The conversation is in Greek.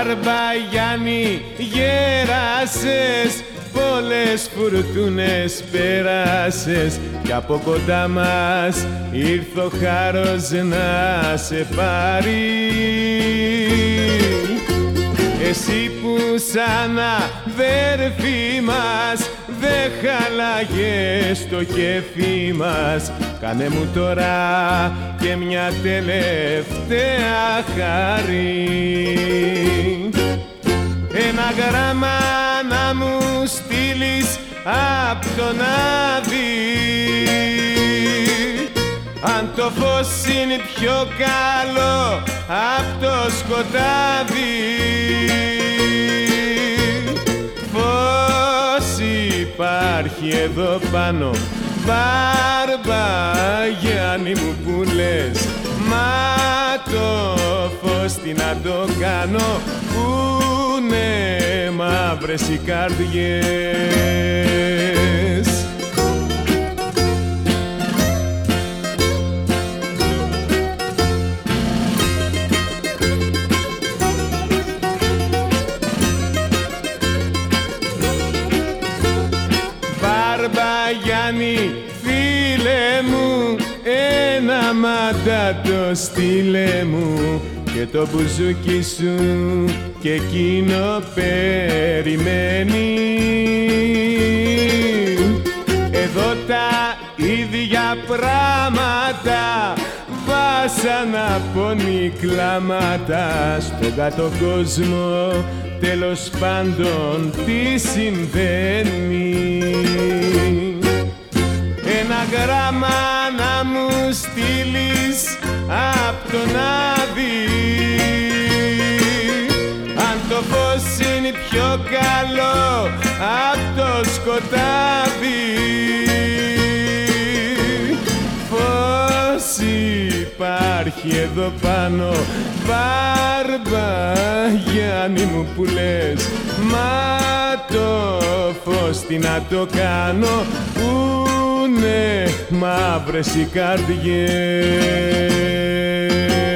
Μπαρμπαγιάννη γέρασες, πολλές φουρτούνες πέρασες κι από κοντά μας ήρθε ο χάρος να σε πάρει. Εσύ που σαν αδέρφη μας δε χαλάγες το κέφι μας, κάνε μου τώρα και μια τελευταία χάρη. Ένα γράμμα να μου στείλεις απ' τον Άδη, αν το φως είναι πιο καλό απ' το σκοτάδι. Φως υπάρχει εδώ πάνω, Μπαρμπαγιάννη μου που λες, μα το φως τι να το κάνω, πούνε μαύρες οι καρδιές. Μπαρμπαγιάννη φίλε μου, ένα μαντάτο στείλε μου και το μπουζούκι σου και εκείνο περιμένει. Εδώ τα ίδια πράγματα, βάσανα, πόνοι, κλάματα, στον κάτω κόσμο τέλος πάντων τι συμβαίνει. Ένα γράμμα να μου στείλεις απ' τον Άδη, αν το φως είναι πιο καλό απ' το σκοτάδι. Φως υπάρχει εδώ πάνω, Μπαρμπαγιάννη μου που λες, μα το φως τι να το κάνω, πούνε μαύρες οι καρδιές.